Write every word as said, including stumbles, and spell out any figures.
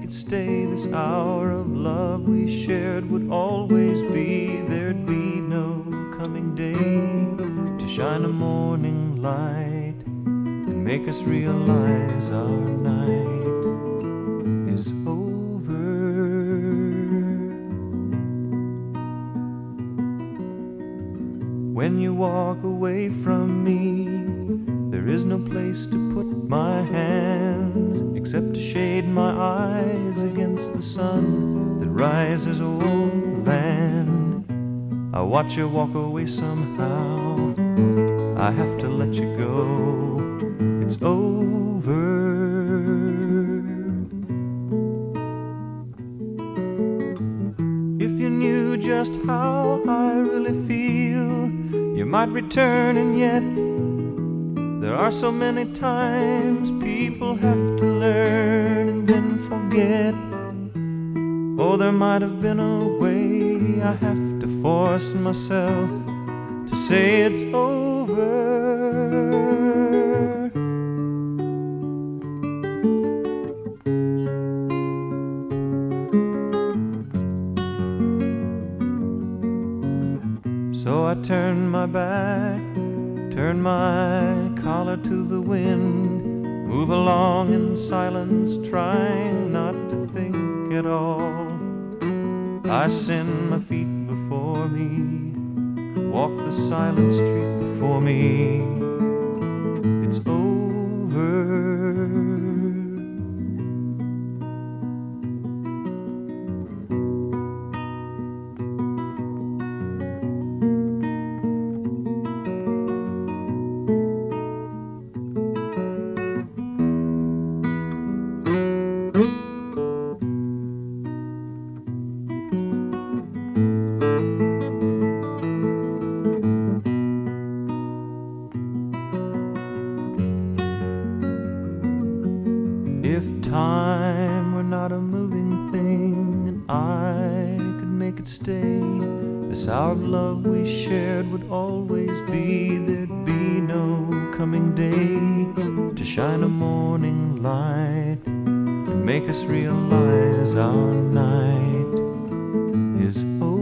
it stay. This hour of love we shared would always be. There'd be no coming day to shine a morning light and make us realize our night is over. When you walk away from me, there is no place to put my hands except to shade my eyes against the sun that rises o'er land. I watch you walk away somehow. I have to let you go. It's over. If you knew just how I really feel, you might return, and yet there are so many times people have to learn and then forget. Oh, there might have been a way. I have to force myself to say it's over. So I turn my back, turn my collar to the wind, move along in silence, trying not to think at all. I send my feet before me, walk the silent street before me. It's over. If time were not a moving thing and I could make it stay, this hour of love we shared would always be. There'd be no coming day to shine a morning light and make us realize our night is over.